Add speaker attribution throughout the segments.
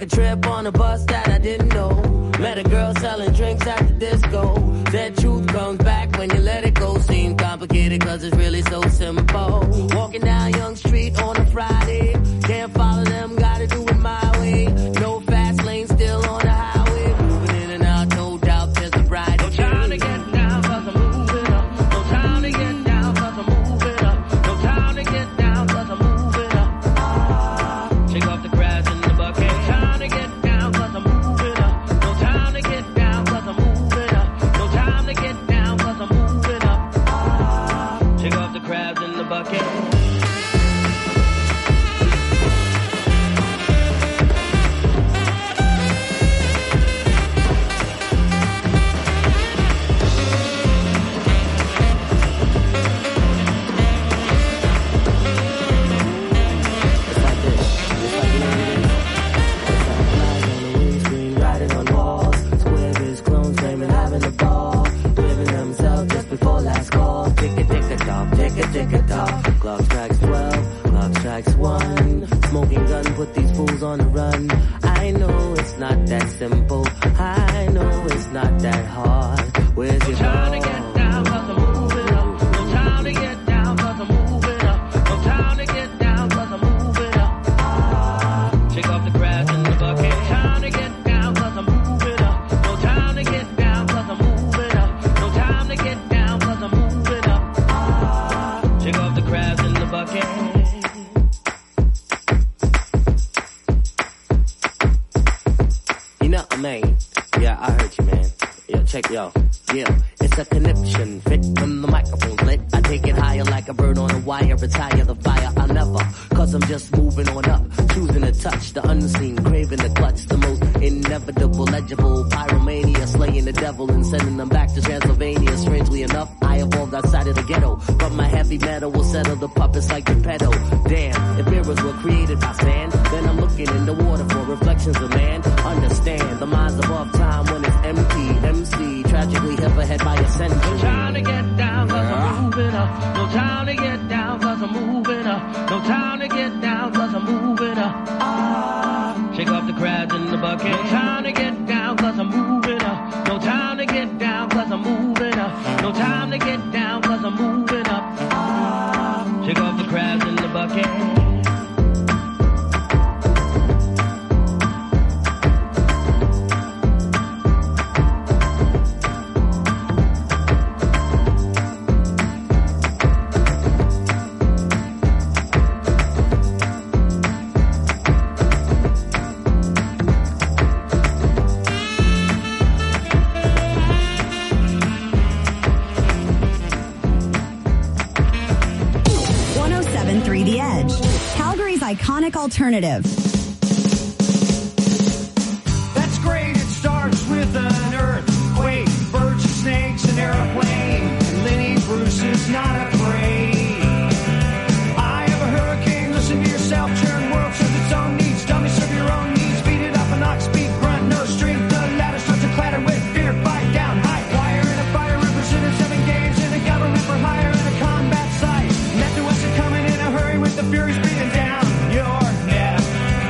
Speaker 1: trip on a bus that I didn't know. Met a girl selling drinks at the disco. That truth comes back when you let it go. Seems complicated cause it's really so simple. Walking down Young Street on a Friday. Can't follow them, gotta do it my way. No fast lane, still on the highway. Moving in and out, no doubt there's a bride. No time to get down cause I'm moving up. No time to get down cause I'm moving up. No time to get down cause I'm moving up. Shake off the crabs in the bucket. No time to get down cause I'm moving up. No time to get down cause I'm moving up. No time to get down cause I'm moving up. Shake off the crabs in the bucket. Clock strikes 12, clock strikes 1. Smoking gun, put these fools on the run. I know it's not that simple. I know it's not that hard. Where's your time to get down cause I'm moving up. No time to get down cause I'm moving up. No time to get down cause I'm moving up. Shake off the crabs in the bucket. No time to get down cause I'm moving up. No time to get down cause I'm moving up. No time to get down cause I'm moving up. Shake off the crabs in the bucket. You know what I mean? Yeah, I heard you, man. Yo, check yo. Yeah, it's a conniption. Fit when the microphone's lit. I take it higher like a bird on a wire. Retire the fire, I'll never. Cause I'm just moving on up. Choosing to touch the unseen. Craving the clutch. The most inevitable, legible. Pyromania. Slaying the devil and sending them back to Transylvania. Strangely enough, I evolved outside of the ghetto. But my heavy metal will settle the puppets like the pedo. Damn, if mirrors were created by sand, then I'm looking in the water for reflections of man. Understand, the mind's above time when it's empty. MC, tragically hip ahead by a century. No time to get down cause I'm moving up. No time to get down cause I'm moving up. No time to get down cause I'm moving up. Shake off the crabs in the bucket. No time to get down cause I'm moving up. No time to get down cause I'm moving up. No time to get down cause I'm moving up. Shake off the crabs in the bucket.
Speaker 2: Iconic alternative.
Speaker 3: That's great. It starts with an earthquake, birds and snakes, an airplane. Lenny Bruce is not afraid. I have a hurricane. Listen to yourself. Churn world serves its own needs. Dummy serve your own needs. Beat it up an ox beat grunt. No strength. The ladder starts to clatter with fear. Fight down. High wire in a fire. Represented 7 games in a government for hire in a combat site. Met the West coming in a hurry with the furies breathing down your neck.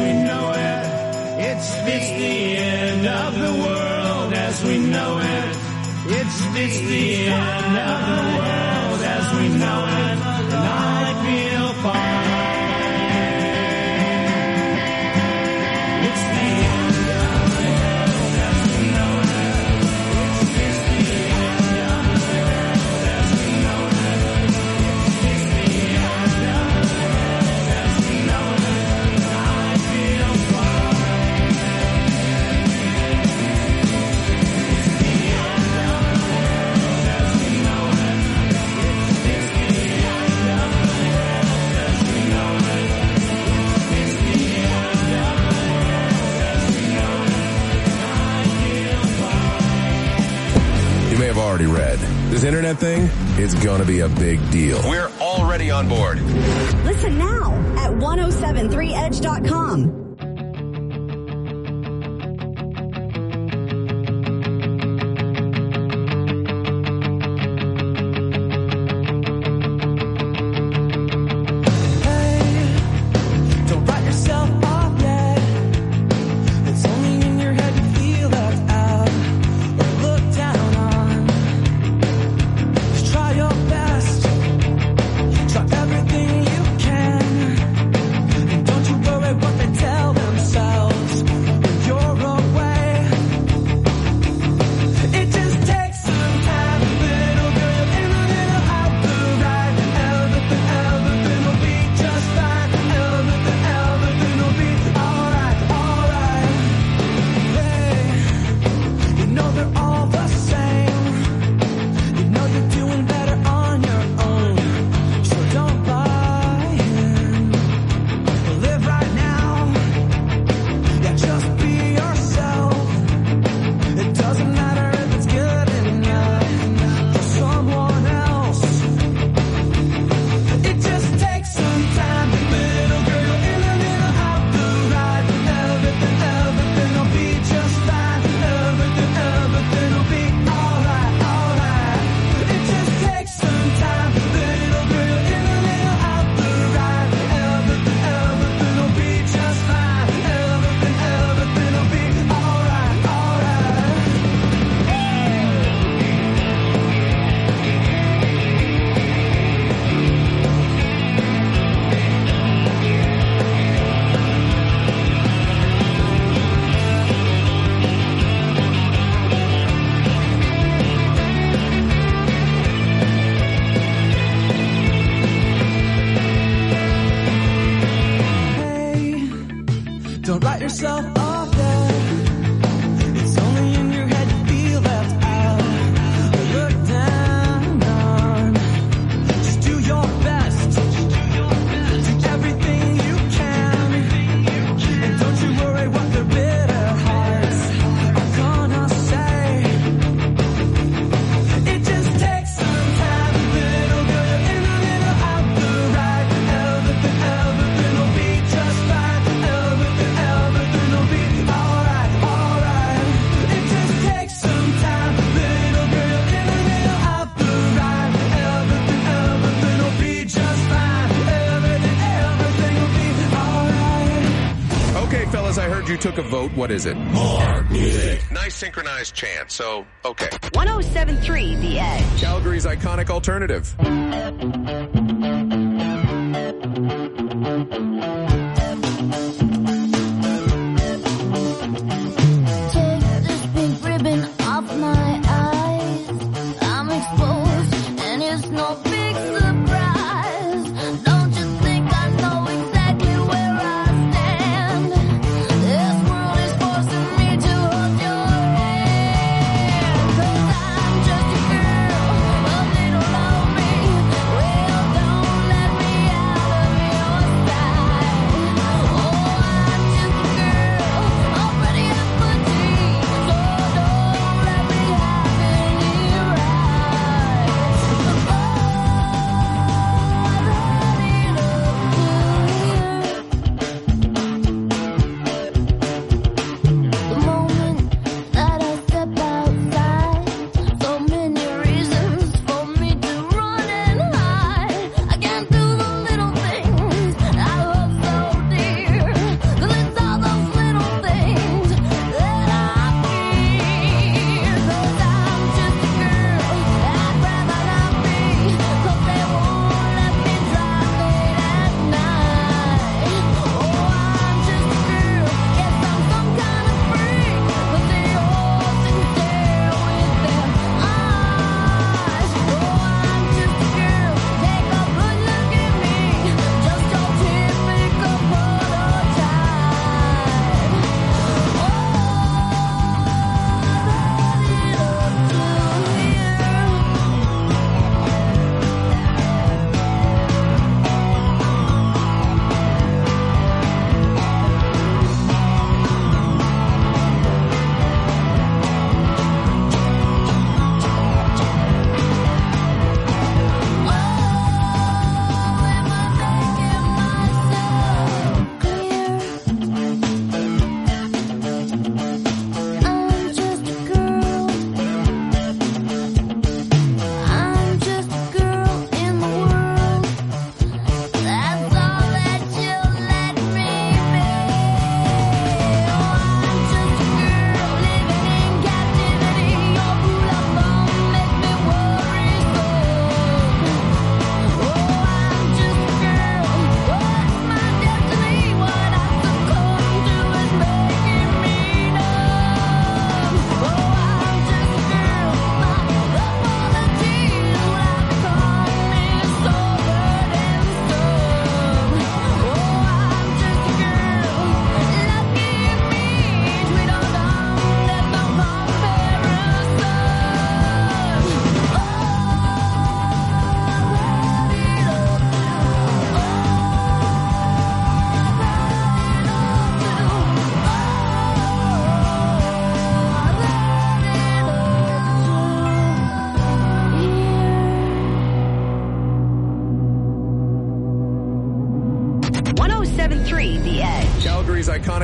Speaker 3: we know it. It's the end of the world as we know it. It's the end of the world as we know it. And I feel fine. It's the end of the world as we know it. It's the end of the world as we know it. It's the end of the world as we know it. And I feel fine. It's the end of the world as we know it. It's the end of the world as we know it. It's the end of the world as we know it. And I feel fine.
Speaker 4: You may have already read. This internet thing is gonna be a big deal.
Speaker 5: We're already on board.
Speaker 2: Listen now at 1073edge.com.
Speaker 3: Don't write yourself off yet. It's only in your head you feel left out or looked down on. Just try your best. Try everything you can. And don't you worry what they tell themselves when you're away. It just takes some time, little girl, in a little out the right. Everything will be just fine. Everything will be alright, alright. Hey, you know they're all the same. You know you're doing better on your own. So don't buy in. Live right now. Yeah, just be yourself. It doesn't matter if it's good enough for someone else. It just takes some time, little girl, in a little out the right. Everything will be just fine. Everything will be alright, alright. It just takes some time, little girl, in a little out the right. Everything will be just fine. Everything will be alright, alright. Hey, don't write yourself off yet. It's only in your head you feel left out or looked down on. Just do your best. Do everything you can. And don't you worry what their bitter hearts are gonna say. It just takes some time, little girl, in a little out the right. Everything will be just fine. Everything will be alright, alright. It just takes some time, little girl, in a little out the right. Everything will be just fine. Everything will be alright.
Speaker 4: Okay, fellas, I heard you took a vote. What is it?
Speaker 5: More music. Nice synchronized chant, so, okay.
Speaker 2: 1073 The Edge.
Speaker 4: Calgary's iconic alternative.
Speaker 6: Take this pink ribbon off my eyes. I'm exposed, and it's no big surprise. Don't you think I know exactly where I stand? This world is forcing me to hold your hand. 'Cause I'm just a girl, a little lonely. Well, don't let me out of your sight.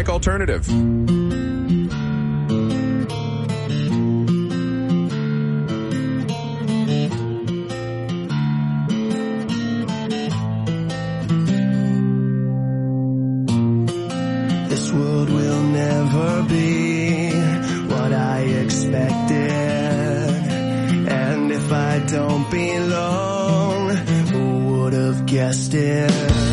Speaker 4: Iconic Alternative.
Speaker 7: This world will never be what I expected. And if I don't belong, who would have guessed it?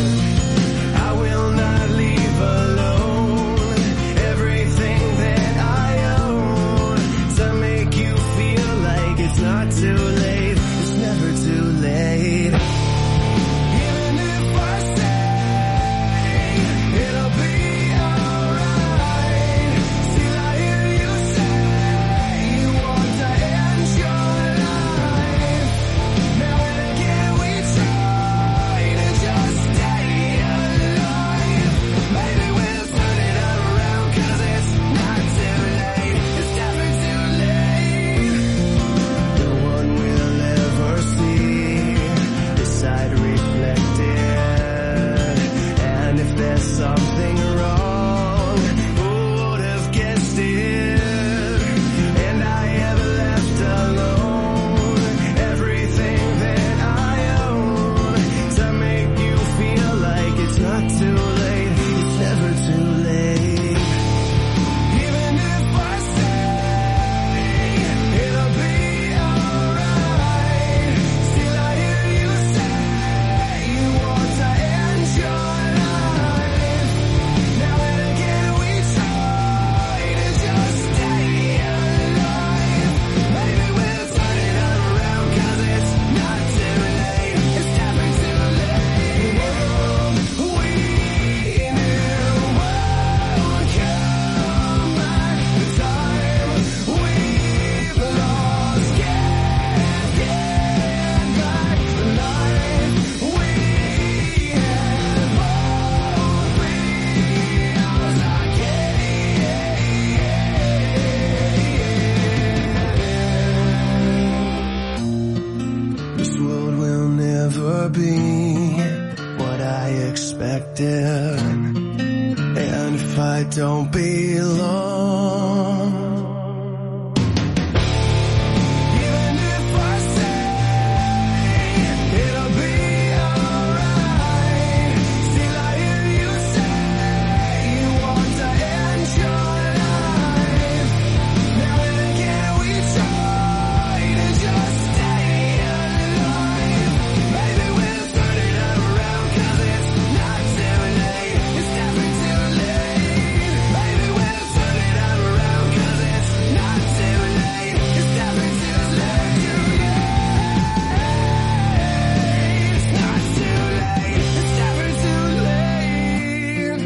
Speaker 7: I will not leave alone everything that I own to make you feel like it's not too late. It's never too late. Even if I say it'll be alright, still I hear you say you want to end your life. Now and again we try to just stay alive. Maybe we'll turn it around 'cause it's not too late. It's never too late. No one will ever see this side reflected. And if there's something wrong, who would have guessed it? And I have left alone everything that I own to make you feel like it's not too late. It's never too late. Even if I say it'll be alright, still I hear you say you want to end your life. Now and again we try to just stay alive. Maybe we'll turn it around 'cause it's not too late. It's never too late. We knew would come back. The time we've lost can't get back. The life we had both feels like this world will never be what I expected. And if I don't belong, even if I say it'll be alright, still I hear you say you want to end your life. Now and again we try to just stay alive. Maybe we'll turn it around 'cause it's not too late. It's never too late. Maybe we'll turn it around 'cause it's not too late. It's never too late. It's not too late. It's never too late.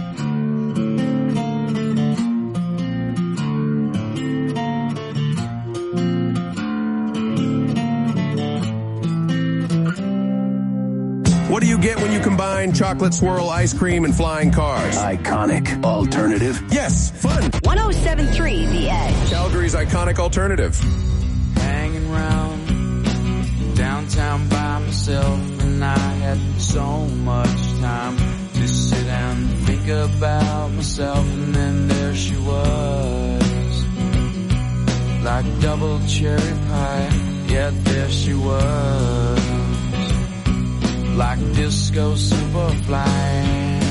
Speaker 4: What do you get when you combine chocolate swirl ice cream and flying cars?
Speaker 8: Iconic Alternative.
Speaker 4: Yes, fun.
Speaker 2: 107.3 The Edge.
Speaker 4: Calgary's Iconic Alternative.
Speaker 9: Hanging round downtown by myself, and I had so much time to sit and think about myself, and then there she was, like double cherry pie. Yeah, there she was, like disco superfly.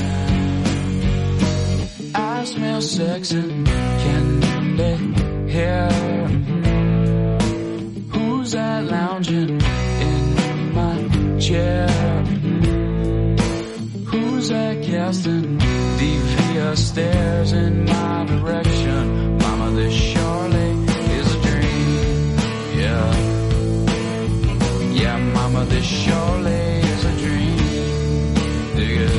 Speaker 9: I smell sex and candy hair. Who's that lounging in my chair? Who's that casting devious stares in my direction? Mama, this surely is a dream. Yeah, yeah, mama, this surely is a dream. Dig it.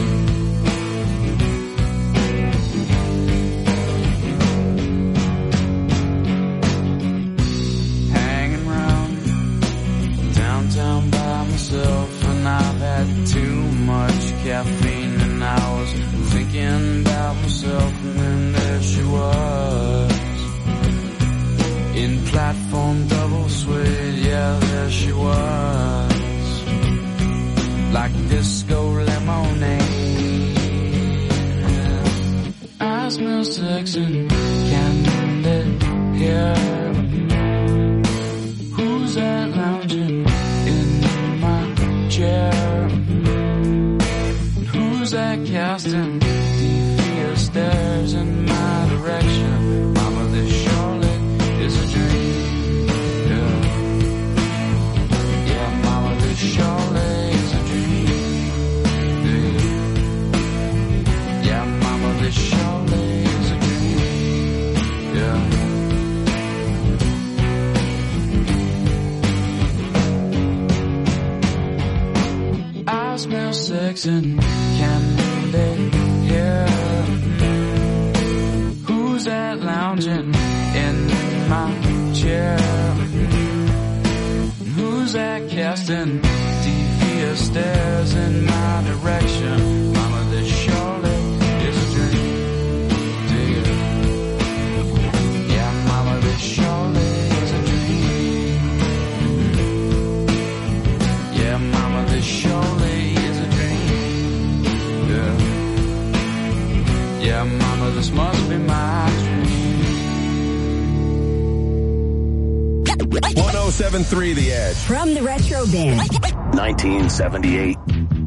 Speaker 9: Hanging round downtown by myself, and I've had too much caffeine, and I was thinking about myself, and then there she was, in platform double suede. Yeah, there she was, like disco lemonade. I smell sex and candy here. Who's that lounging in my chair? Who's that casting devious stares in my direction? Mama, this surely is a dream. Yeah, mama, this surely is a dream. Yeah, mama, this surely is a dream. Yeah. I smell sex and candy here. Who's that lounging in my chair? Who's that casting devious stares in my direction? Mama, this surely is a dream. Dear. Yeah, mama, this surely is a dream. Yeah, mama, this surely is a dream. Yeah. Yeah, mama, this must be my dream.
Speaker 4: 107.3 The Edge.
Speaker 2: From the Retro Bin.
Speaker 8: 1978.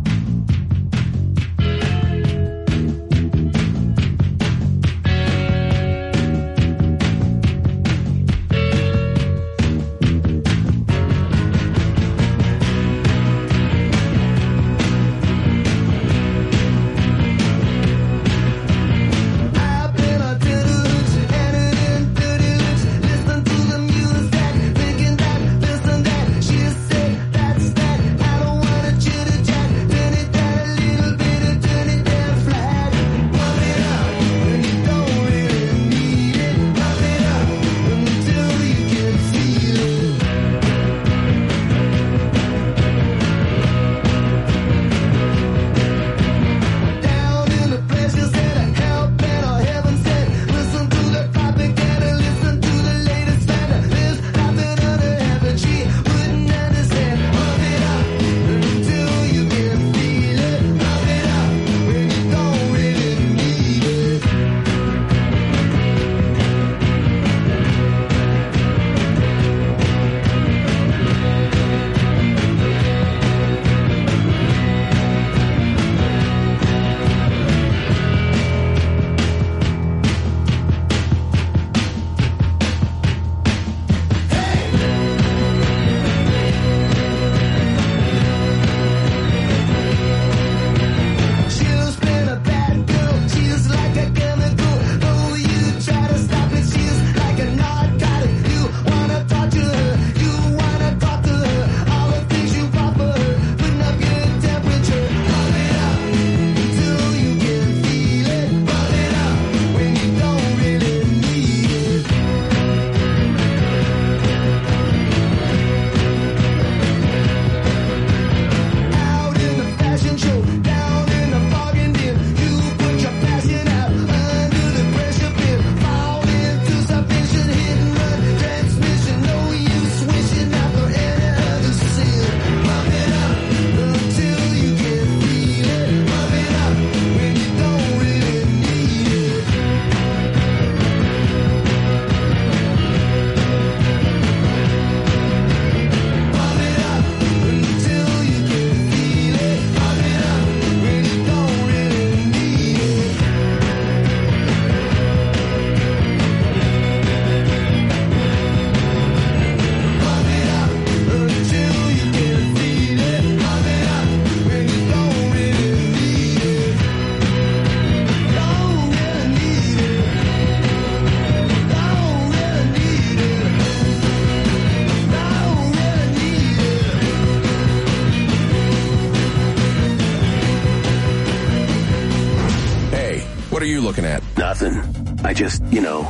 Speaker 4: What are you looking at?
Speaker 8: Nothing. I just,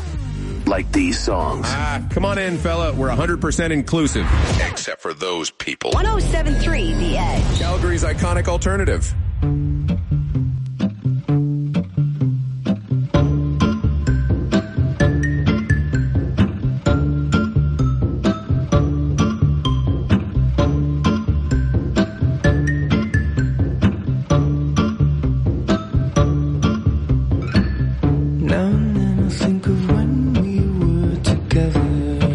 Speaker 8: like these songs.
Speaker 4: Come on in, fella. We're 100% inclusive.
Speaker 5: Except for those people.
Speaker 2: 107.3 The Edge.
Speaker 4: Calgary's iconic alternative.
Speaker 7: Now I think of when we were together.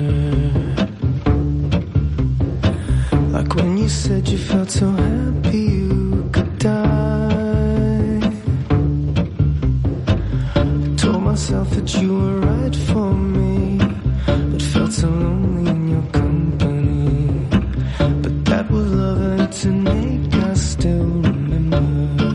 Speaker 7: Like when you said you felt so happy you could die. I told myself that you were right for me, but felt so lonely in your company. But that was love and to make us still remember.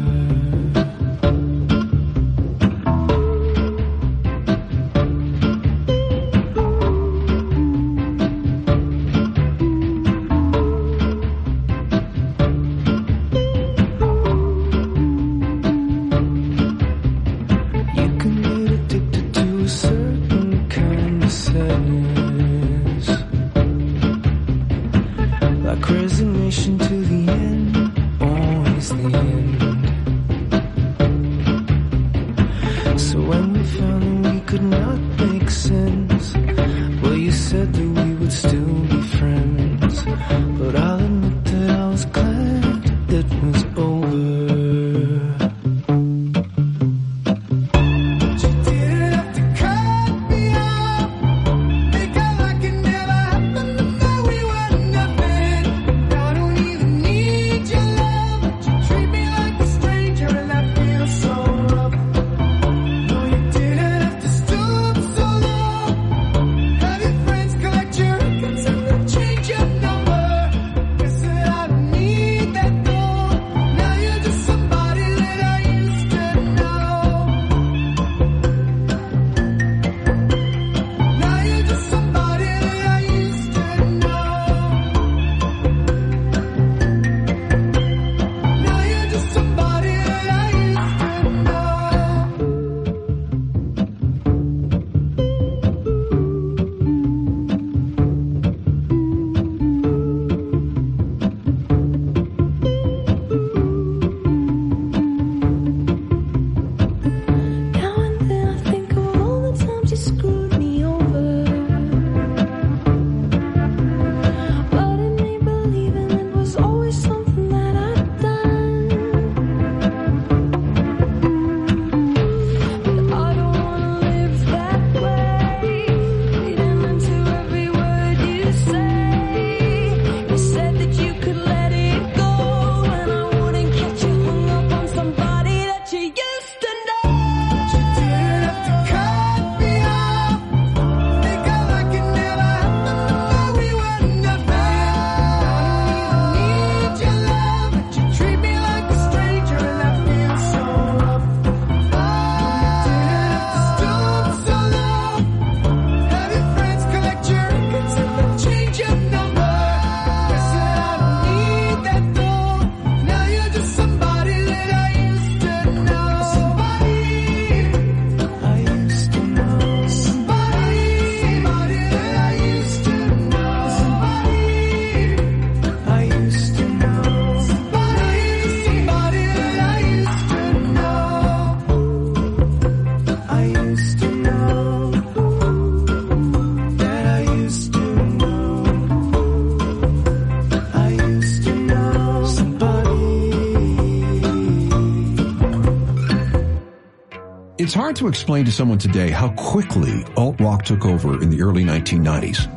Speaker 4: It's hard to explain to someone today how quickly alt-rock took over in the early 1990s.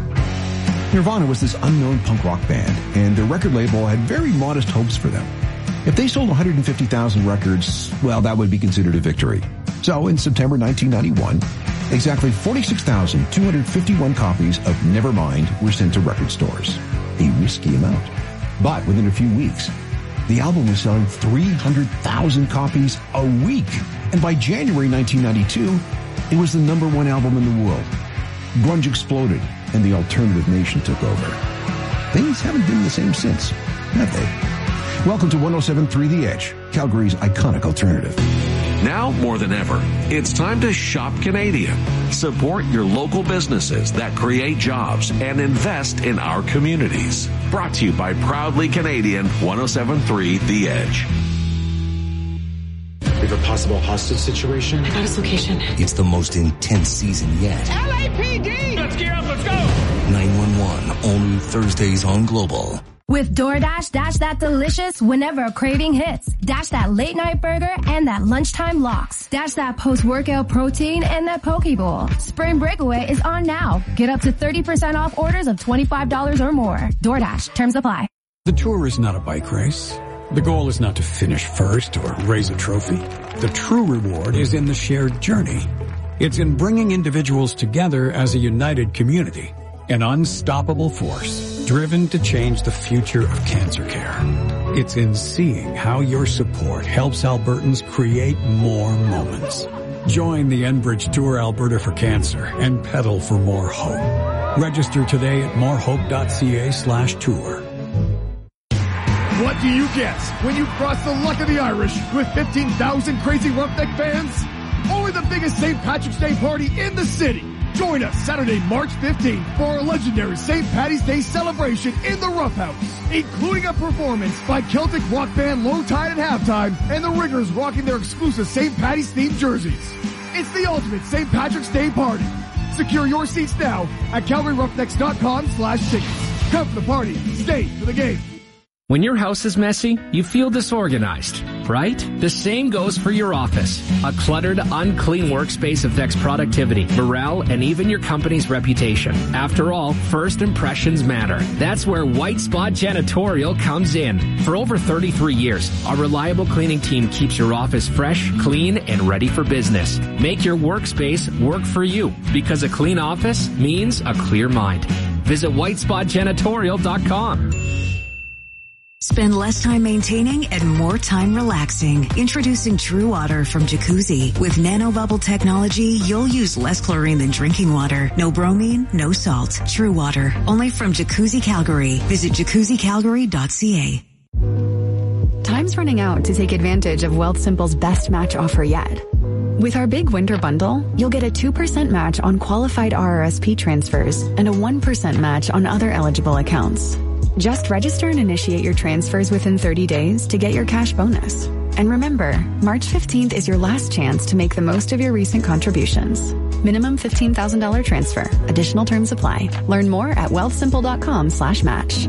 Speaker 4: Nirvana was this unknown punk rock band, and their record label had very modest hopes for them. If they sold 150,000 records, well, that would be considered a victory. So in September 1991, exactly 46,251 copies of Nevermind were sent to record stores. A risky amount. But within a few weeks, the album was selling 300,000 copies a week. And by January 1992, it was the #1 album in the world. Grunge exploded, and the alternative nation took over. Things haven't been the same since, have they? Welcome to 107.3 The Edge, Calgary's iconic alternative.
Speaker 5: Now more than ever, it's time to shop Canadian. Support your local businesses that create jobs and invest in our communities. Brought to you by Proudly Canadian 107.3 The Edge.
Speaker 10: We have a possible hostage situation.
Speaker 11: I got his location.
Speaker 12: It's the most intense season yet.
Speaker 13: LAPD! Let's gear up, let's go!
Speaker 12: 911, all new Thursdays on Global.
Speaker 11: With DoorDash, dash that delicious whenever a craving hits. Dash that late night burger and that lunchtime lox. Dash that post-workout protein and that poke bowl. Spring Breakaway is on now. Get up to 30% off orders of $25 or more. DoorDash, terms apply.
Speaker 13: The tour is not a bike race. The goal is not to finish first or raise a trophy. The true reward is in the shared journey. It's in bringing individuals together as a united community. An unstoppable force, driven to change the future of cancer care. It's in seeing how your support helps Albertans create more moments. Join the Enbridge Tour Alberta for Cancer and pedal for more hope. Register today at morehope.ca/tour.
Speaker 14: What do you get when you cross the Luck of the Irish with 15,000 crazy Roughneck fans? Only the biggest St. Patrick's Day party in the city. Join us Saturday, March 15th for our legendary St. Paddy's Day celebration in the Rough House, including a performance by Celtic rock band Low Tide at halftime and the Ringers rocking their exclusive St. Paddy's themed jerseys. It's the ultimate St. Patrick's Day party. Secure your seats now at CalgaryRoughnecks.com/tickets. Come for the party, stay for the game.
Speaker 15: When your house is messy, you feel disorganized, right? The same goes for your office. A cluttered, unclean workspace affects productivity, morale, and even your company's reputation. After all, first impressions matter. That's where White Spot Janitorial comes in. For over 33 years, our reliable cleaning team keeps your office fresh, clean, and ready for business. Make your workspace work for you, because a clean office means a clear mind. Visit whitespotjanitorial.com.
Speaker 2: Spend less time maintaining and more time relaxing. Introducing True Water from Jacuzzi. With nanobubble technology, you'll use less chlorine than drinking water. No bromine, no salt. True Water. Only from Jacuzzi Calgary. Visit jacuzzicalgary.ca.
Speaker 16: Time's running out to take advantage of Wealthsimple's best match offer yet. With our big winter bundle, you'll get a 2% match on qualified RRSP transfers and a 1% match on other eligible accounts. Just register and initiate your transfers within 30 days to get your cash bonus. And remember, March 15th is your last chance to make the most of your recent contributions. Minimum $15,000 transfer. Additional terms apply. Learn more at wealthsimple.com/match.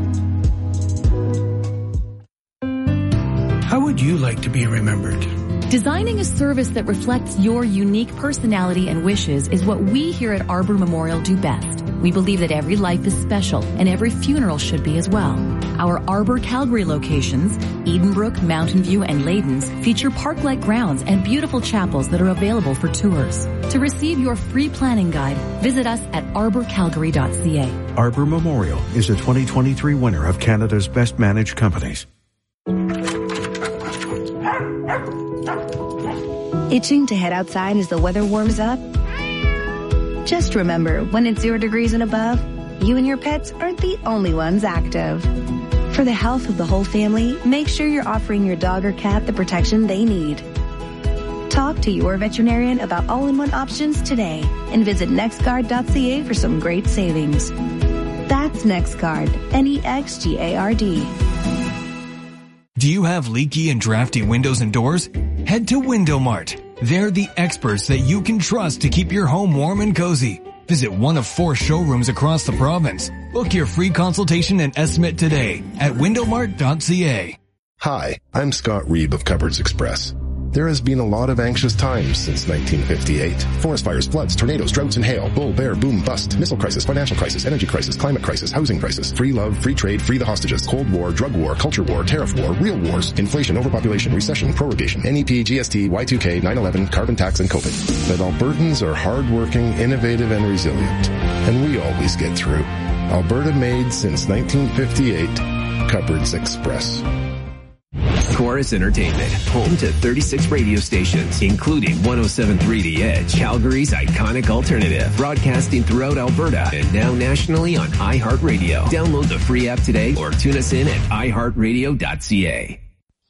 Speaker 17: How would you like to be remembered?
Speaker 18: Designing a service that reflects your unique personality and wishes is what we here at Arbor Memorial do best. We believe that every life is special and every funeral should be as well. Our Arbor Calgary locations, Edenbrook, Mountain View, and Ladens, feature park-like grounds and beautiful chapels that are available for tours. To receive your free planning guide, visit us at arborcalgary.ca.
Speaker 4: Arbor Memorial is a 2023 winner of Canada's Best Managed Companies.
Speaker 19: Itching to head outside as the weather warms up? Just remember, when it's 0 degrees and above, you and your pets aren't the only ones active. For the health of the whole family, make sure you're offering your dog or cat the protection they need. Talk to your veterinarian about all-in-one options today and visit nextguard.ca for some great savings. That's NextGuard, NEXGARD.
Speaker 20: Do you have leaky and drafty windows and doors? Head to WindowMart. They're the experts that you can trust to keep your home warm and cozy. Visit one of 4 showrooms across the province. Book your free consultation and estimate today at windowmart.ca.
Speaker 21: Hi, I'm Scott Reeb of Cupboards Express. There has been a lot of anxious times since 1958. Forest fires, floods, tornadoes, droughts and hail, bull, bear, boom, bust, missile crisis, financial crisis, energy crisis, climate crisis, housing crisis, free love, free trade, free the hostages, Cold War, drug war, culture war, tariff war, real wars, inflation, overpopulation, recession, prorogation, NEP, GST, Y2K, 9/11, carbon tax, and COVID. But Albertans are hardworking, innovative, and resilient. And we always get through. Alberta made since 1958. Cupboards Express.
Speaker 22: Chorus Entertainment, home to 36 radio stations, including 107.3 The Edge, Calgary's iconic alternative, broadcasting throughout Alberta and now nationally on iHeartRadio. Download the free app today or tune us in at iHeartRadio.ca.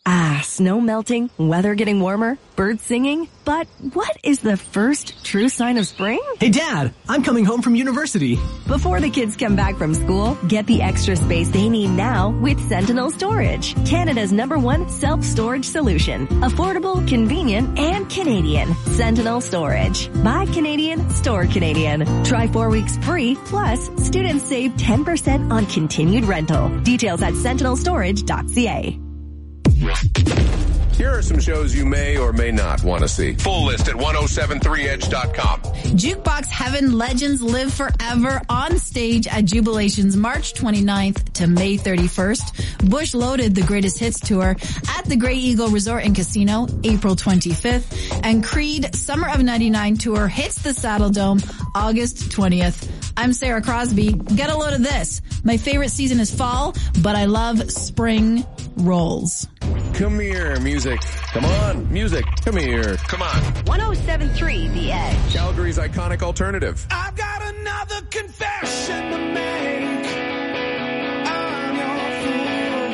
Speaker 1: Snow melting, weather getting warmer, birds singing. But what is the first true sign of spring?
Speaker 3: Hey, Dad, I'm coming home from university.
Speaker 1: Before the kids come back from school, get the extra space they need now with Sentinel Storage, Canada's #1 self-storage solution. Affordable, convenient, and Canadian. Sentinel Storage. Buy Canadian, store Canadian. Try 4 weeks free, plus students save 10% on continued rental. Details at sentinelstorage.ca.
Speaker 23: Here are some shows you may or may not want to see. Full list at 1073edge.com.
Speaker 24: Jukebox Heaven Legends Live Forever on stage at Jubilations March 29th to May 31st. Bush Loaded The Greatest Hits Tour at the Grey Eagle Resort and Casino April 25th. And Creed Summer of 99 Tour hits the Saddle Dome August 20th. I'm Sarah Crosby. Get a load of this. My favorite season is fall, but I love spring rolls.
Speaker 23: Come here, music. Come on, music. Come here. Come on.
Speaker 19: 107.3 The Edge.
Speaker 23: Calgary's iconic alternative.
Speaker 25: I've got another confession to make. I'm your fool.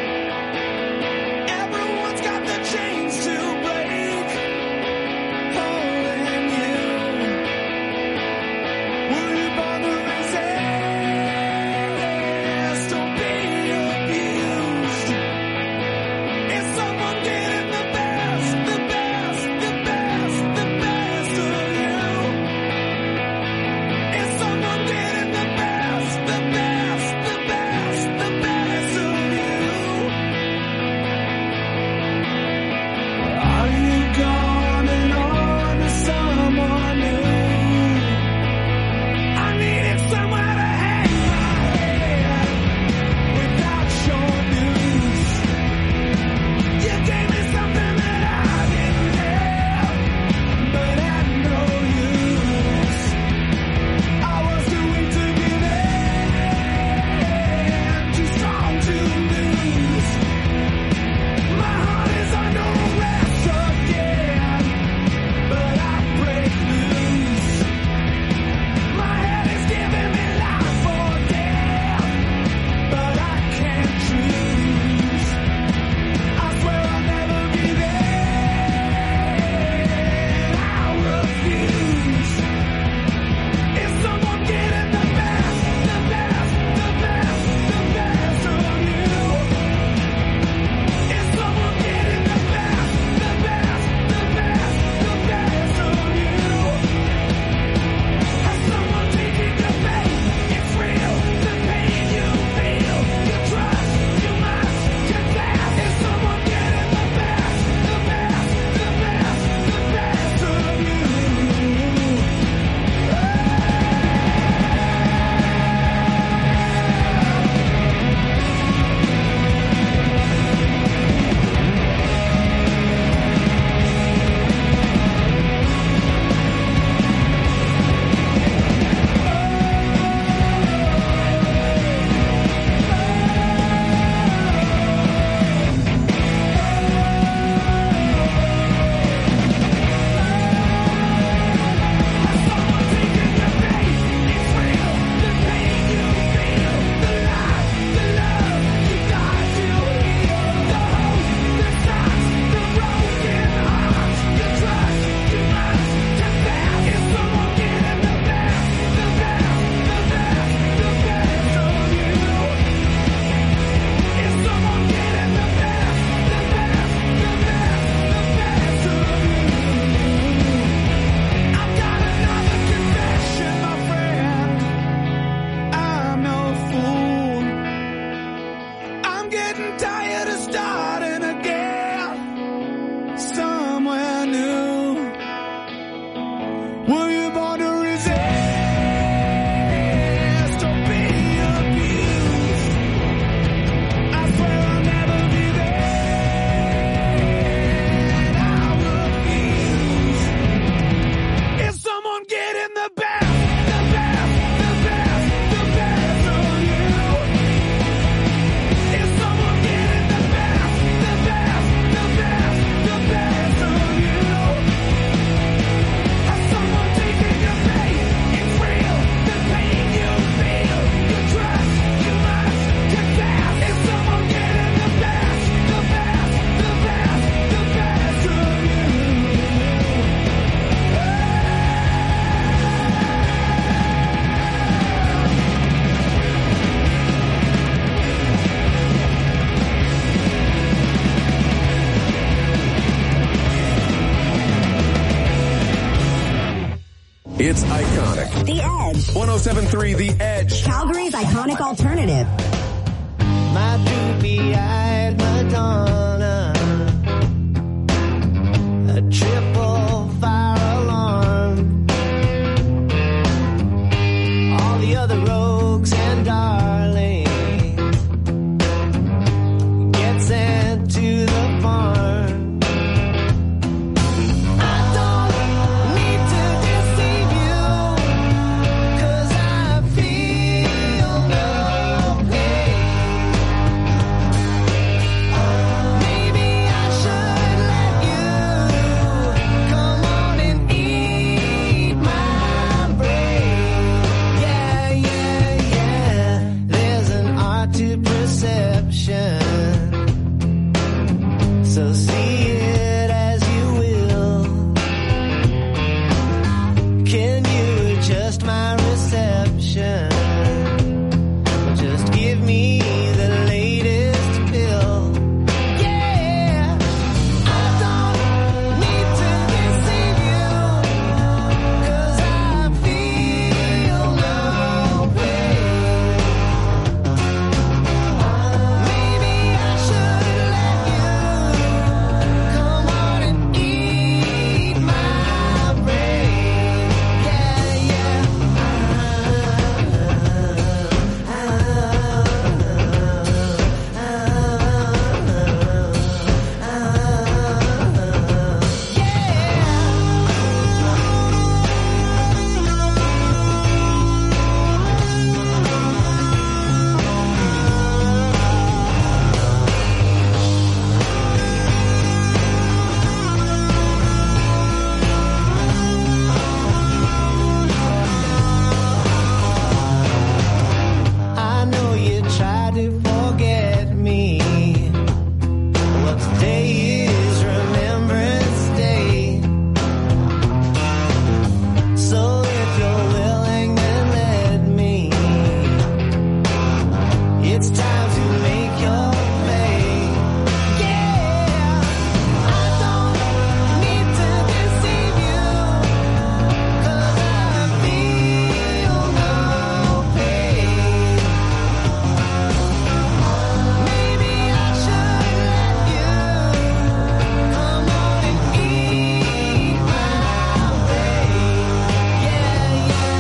Speaker 25: Everyone's got the chains to break. Holding you. Will you bother resist? Don't be abused. Is someone getting the best, the best, the best, the best of you? Is someone getting the best, the best, the best, the best of you? Are you going on to someone new? I needed somewhere to hang my head without your news. You gave me something that I didn't have, but had no use. I was too weak to give in, too strong to lose. My heart is under arrest again, but I break loose. My head is giving me life or death, but I can't choose. I swear I'll never be there. I refuse. Is someone getting the best, the best, the best, the best of you? Is someone getting the best, the best, the best, the best of you? Has someone taken your faith? It's real. The pain you feel, you trust, you must confess. Is someone getting the best, the best, the best, the best of you? I'm no fool. I'm getting tired of starting again somewhere new. Were you born to resist? Don't be abused. I swear I'll never be there. I refuse. Is someone getting the best? The best, the best, the best of you? Is someone getting the best, the best, the best, the best of you? Has someone taken your faith? It's real. The pain you feel, you trust, you must confess. Is someone getting the best, the best, the
Speaker 23: It's iconic.
Speaker 5: The Edge.
Speaker 23: 107.3 The Edge.
Speaker 5: Calgary's iconic alternative.
Speaker 6: My droopy-eyed Madonna. A triple fire alarm. All the other rogues and darlings get sent to the barn. I don't need to deceive you, 'cause I feel no pain. Maybe I should let you come on and eat my brain. Yeah, yeah, yeah. There's an art to perception, so see it as you will. Can you adjust my reception? Just give me the latest pill. Yeah, I don't need to deceive you, 'cause I feel no pain. Maybe I should let you come on and eat my brain. Yeah, yeah. I know you tried to forget me. Well, today is Remembrance Day. So if you're willing, then let me. It's time to make your play. Yeah, I don't need to deceive you, 'cause I feel no pain. Maybe I should let you come on and eat my brain. Yeah,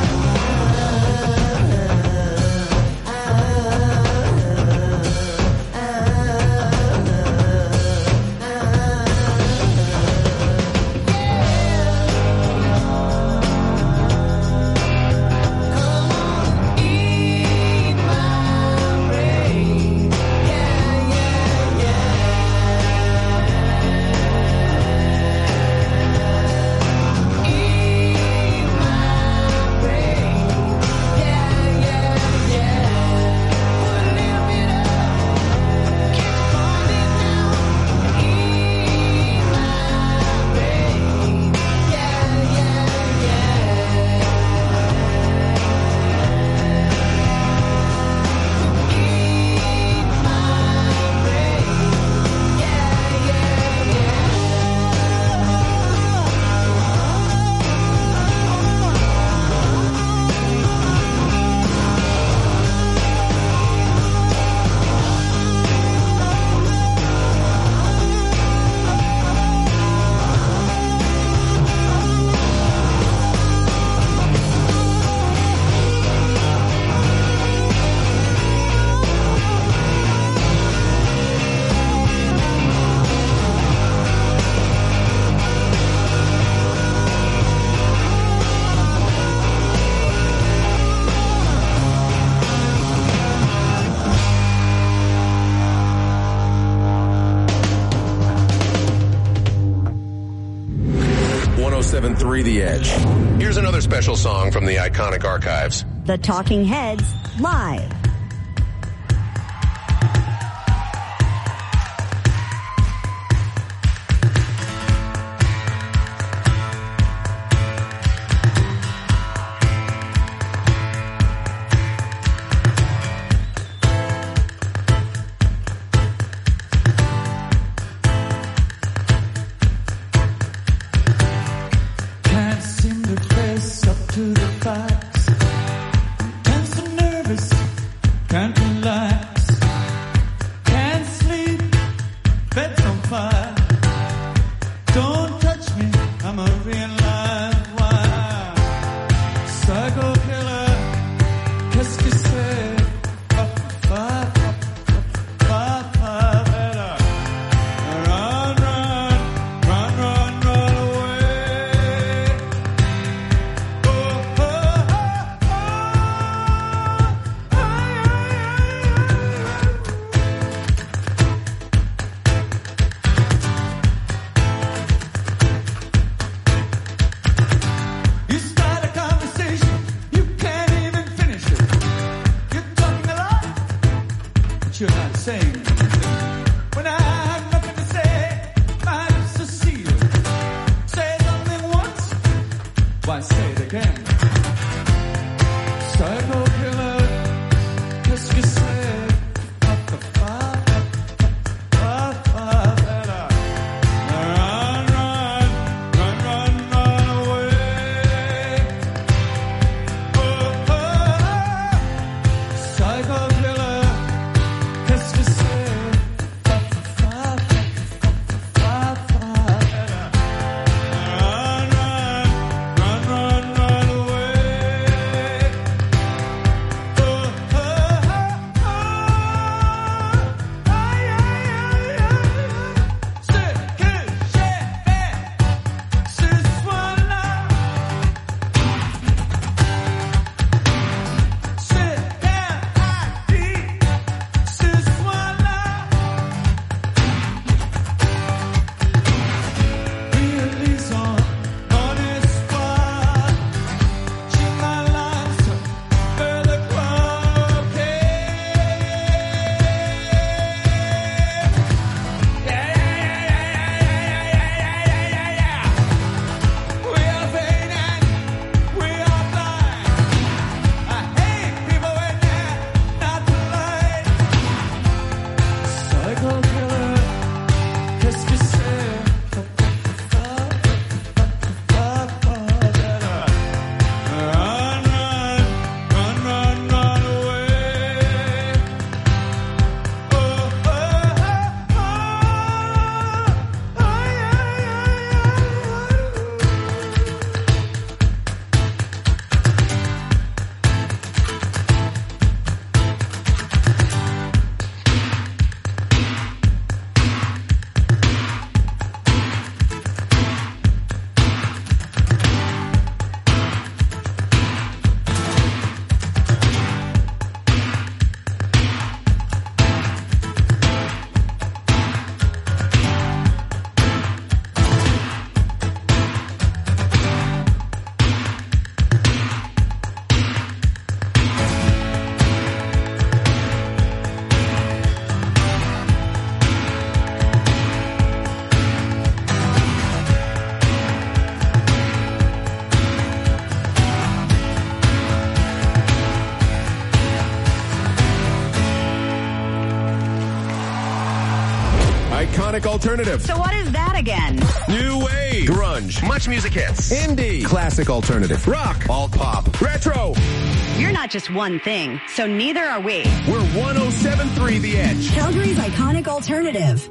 Speaker 23: The Edge. Here's another special song from the iconic archives.
Speaker 5: The Talking Heads live.
Speaker 25: Can't seem to face up to the facts. Tense and nervous, can't relax. Can't sleep, bed's on fire. Don't touch me, I'm a real live wire. Psycho killer, qu'est-ce que c'est? You're not saying anything. When I have nothing to say, my lips are sealed. Say something once, why say it again? Psycho killer, qu'est-ce que c'est?
Speaker 23: Iconic alternative.
Speaker 5: So what is that again?
Speaker 23: New wave. Grunge. Much music hits. Indie. Classic alternative. Rock. Alt pop. Retro.
Speaker 5: You're not just one thing, so neither are we.
Speaker 23: We're 107.3 The Edge.
Speaker 5: Calgary's iconic alternative.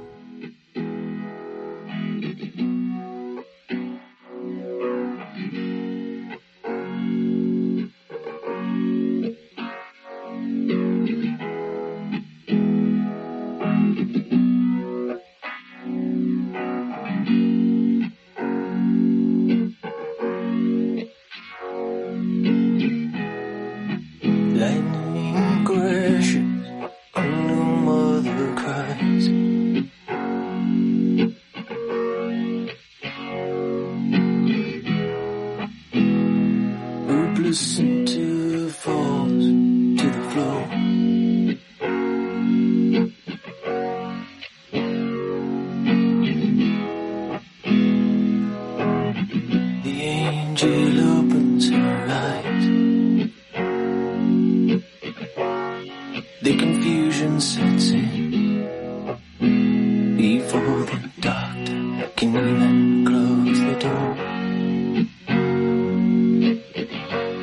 Speaker 25: Lightning crashes, a new mother cries. Hopeless into falls to the floor. The angel opens her eyes. The confusion sets in before the doctor can even close the door.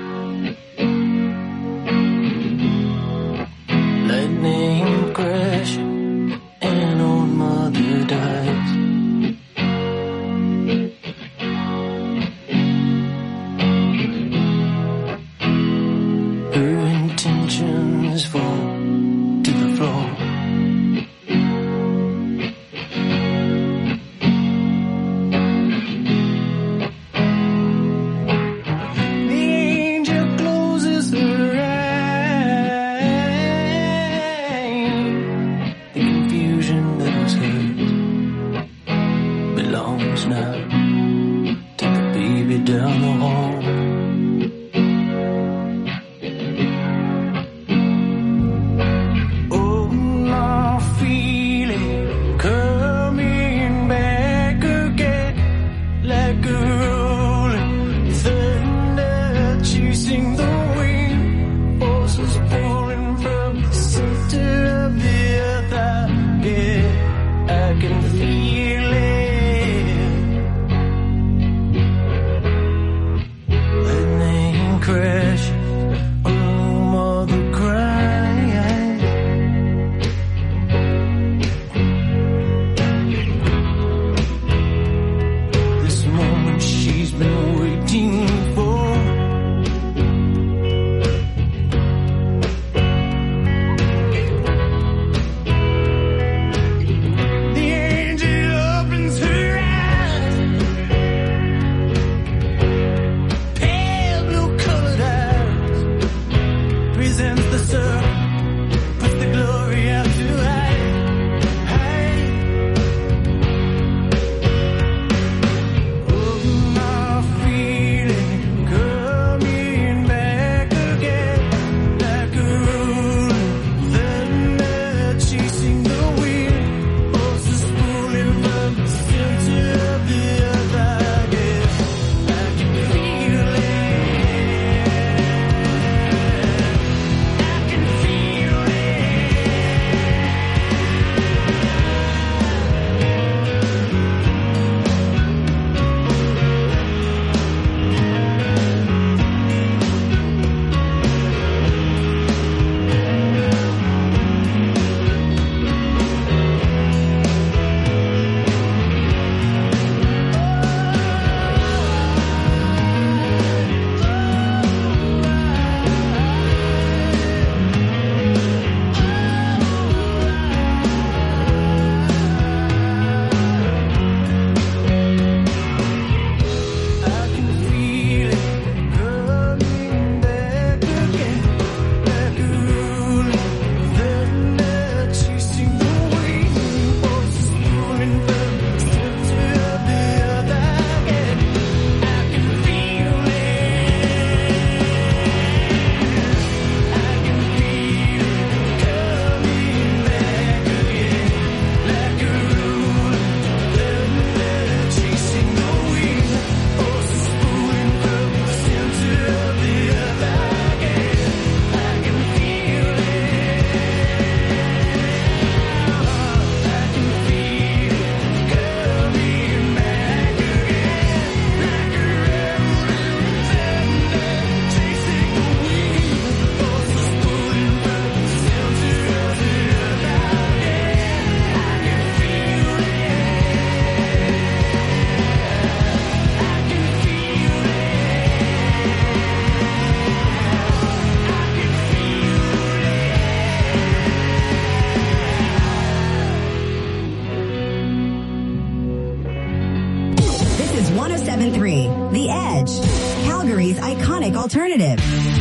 Speaker 5: Alternative.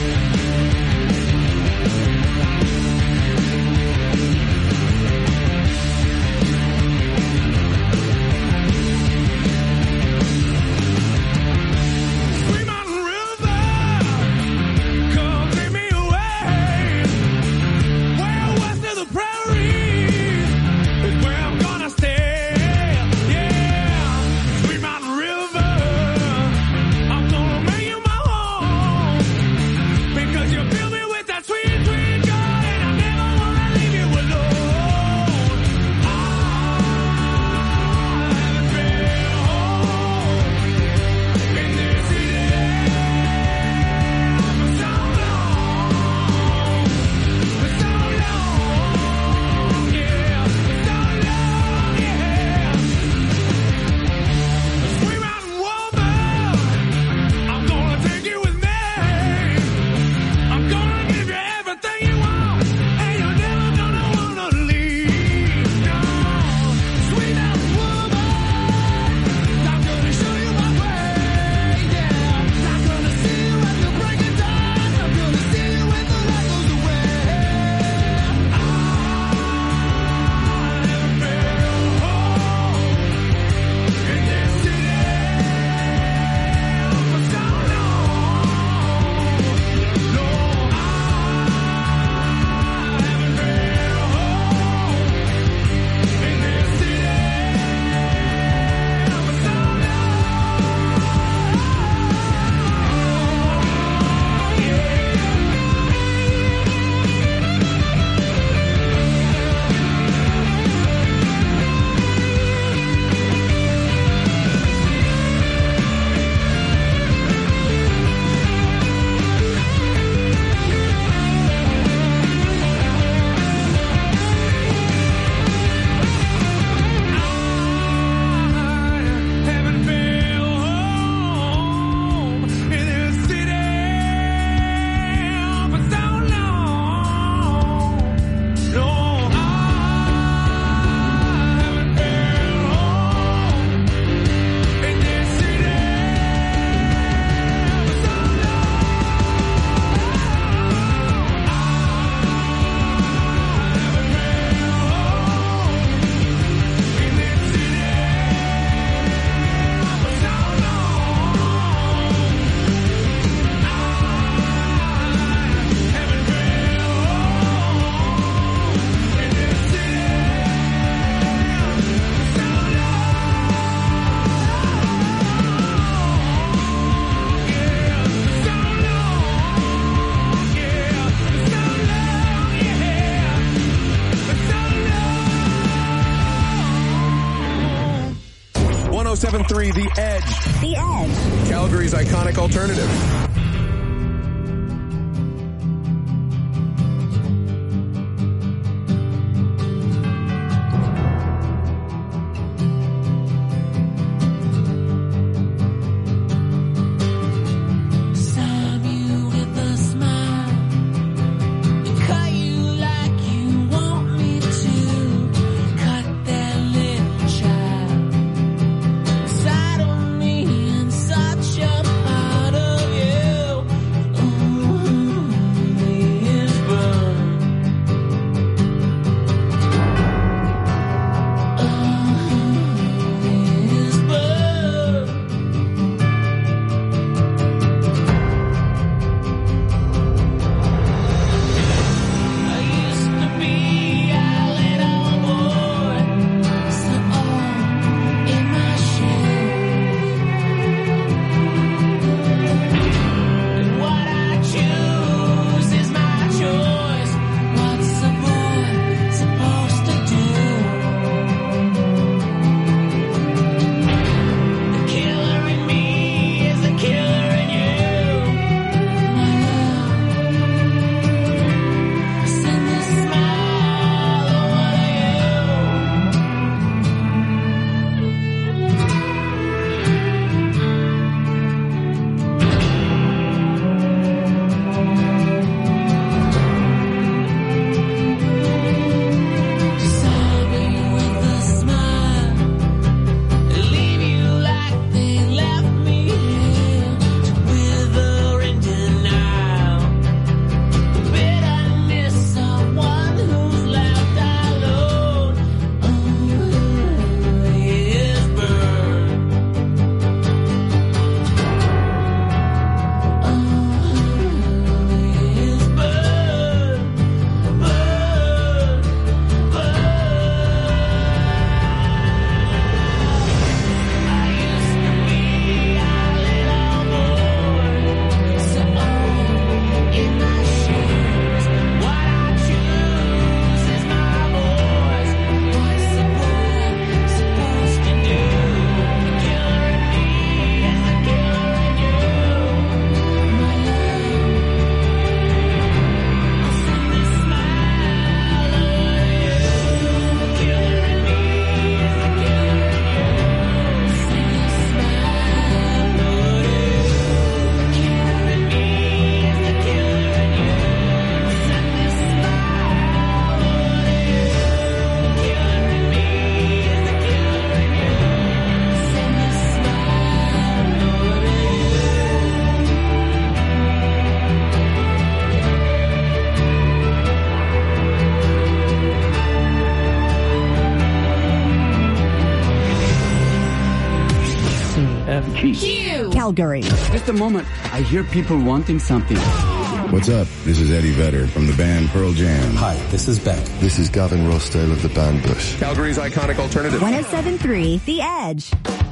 Speaker 23: The Edge.
Speaker 5: The Edge.
Speaker 23: Calgary's iconic alternative.
Speaker 25: Side of me and such a part of you.
Speaker 5: Q. Calgary.
Speaker 7: Just a moment. I hear people wanting something.
Speaker 8: What's up? This is Eddie Vedder from the band Pearl Jam.
Speaker 9: Hi, this is Beck.
Speaker 10: This is Gavin Rossdale of the band Bush.
Speaker 23: Calgary's iconic alternative.
Speaker 1: 107.3 The Edge.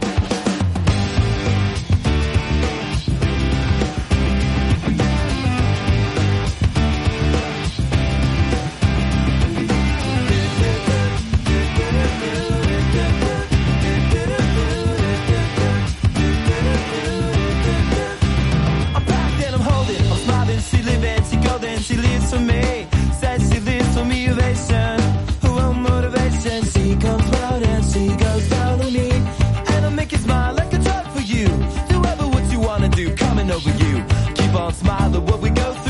Speaker 6: She lives for me, says she lives for me, ovation. Her own motivation, she comes round and she goes down on me. And I'll make you smile like a drug for you. Do ever what you wanna do, coming over you. Keep on smiling, what we go